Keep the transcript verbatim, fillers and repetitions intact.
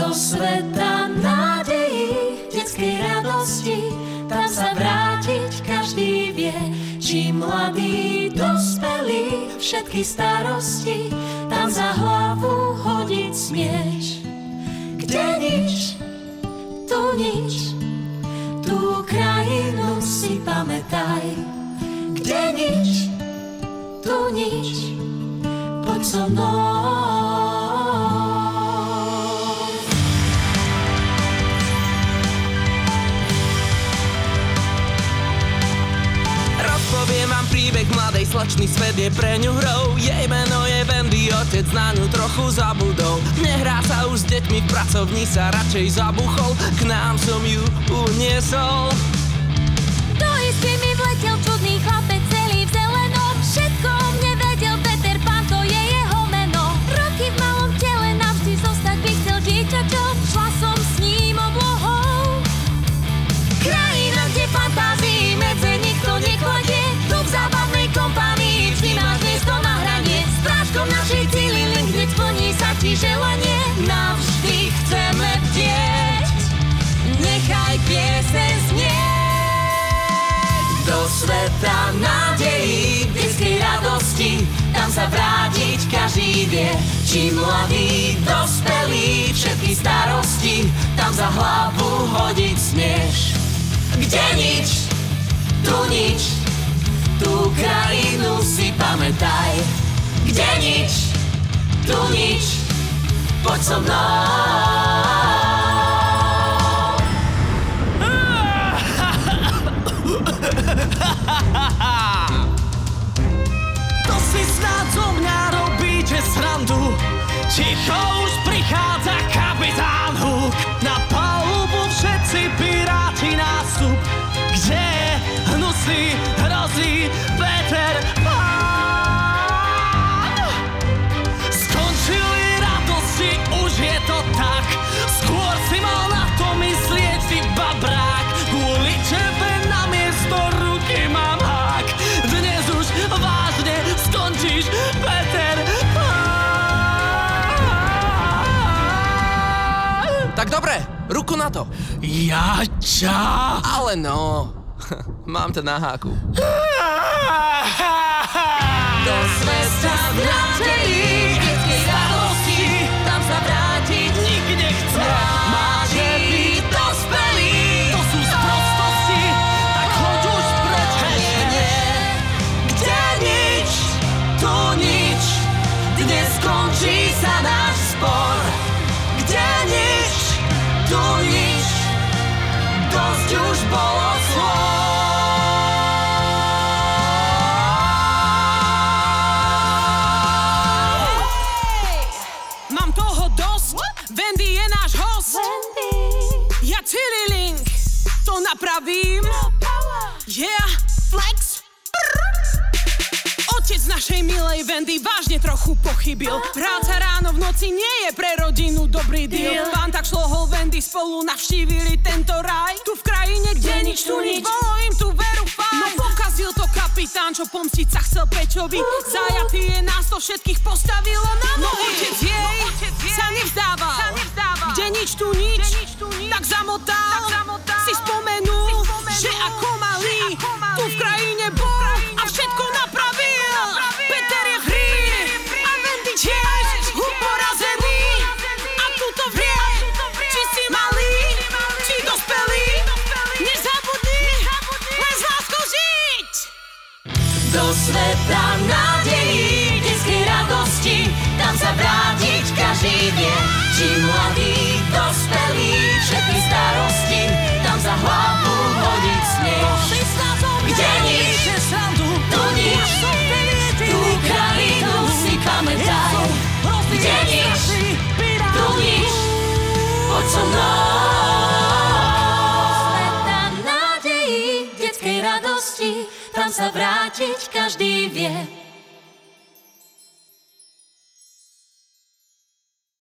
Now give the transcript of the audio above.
Do sveta nádejí, detskej radosti, tam sa vrátiť každý vie. Či mladí, dospelí, všetky starosti, tam za hlavu hodiť smieš. Kde nič, tu nič, tú krajinu si pamätaj. Kde nič, tu nič, poď so mnou. Poviem vám príbeh mladej slečny, svet je pre ňu hrou. Jej meno je Wendy, otec na ňu trochu zabudol. Nehrá sa už s deťmi, v pracovni sa radšej zabuchol. K nám som ju uniesol. Do izby mi vletel čudný chlapec, celý v zelenom. Všetko o mne vedel, Peter Pan, to je jeho meno. Roky v malom tele, navždy zostať by chcel dieťaťom. Šla som s ním oblohou. Krajina, kde fantázii medze nikto nekladie. Tu v zábavnej kompánii vždy máš miesto na hranie. Strážkom našej Tilly-Link, hneď splní sa ti želanie. Navždy chceme bdieť, nechaj pieseň znieť. Do sveta nádejí, detskej radosti, tam sa vrátiť každý vie. Či mladí, dospelí, všetky starosti, tam za hlavu hodiť smieš. Kde nič, tu nič, tú krajinu si pamätaj. Kde nič, tu nič, poď so mnou. To si snáď zo mňa robíte srandu. Ticho, už prichádza kapitán Hook. Na palubu všetci piráti nástup. Kde hnusný hrozí Peter Pan. Skončili radosti, už je to tak. Skôr si mal na to myslieť si babrák. Kvôli tebe na miesto ruky mám hák. Dnes už vážne skončíš, Peter Pan. Tak dobre, ruku na to. Ja ťa. Ale no, mám to na háku. Do sveta nádejí, detskej radosti, tam sa vrátiť Nik nechce. máte byť dospelí. To sú sprostosti, tak choď už preč. Nie, nie. Kde nič, tu nič, dnes skončí sa náš spor. Kde nič, tu nič, dosť už bolo slov. Mám toho dosť, Wendy je náš host. Wendy, Ja Tilly-Link to napravím. Yeah, flex. Otec našej milej Wendy vážne trochu pochybil. Práca ráno v noci nie je pre rodinu dobrý deal. Pán tak šlohol Wendy, spolu navštívili tento raj. Tu v krajine, kde nič, tu nič, bolo im tu veru fajn. No pokazil to kapitán, čo pomstiť sa chcel Peťovi. Zajatý je nás to všetkých postavilo na nohy. No otec jej sa nevzdával. Kde nič, tu nič, tak zamotal. Si spomenul, že ako malý tu v krajine bol a všetko napravil. Peter je free a Wendy tiež porazený. A tu to vie, či si malý, či dospelý. Nezabudni len s láskou žiť. Do sveta nádejí, detskej radosti, tam sa vrátiť každý vie. Či mladí, dospelí, všetky starosti, tam za hlavu hodiť smieš. Kde nič, tu nič, tú krajinu si pamätaj. Kde nič, tu nič, poď so mnou. Sveta nádejí, detskej radosti, tam sa vrátiť každý vie.